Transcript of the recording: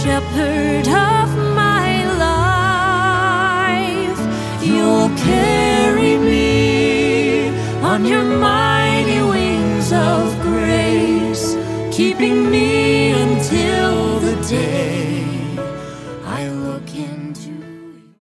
shepherd of my life. You'll carry me on your mighty wings of grace, keeping me until the day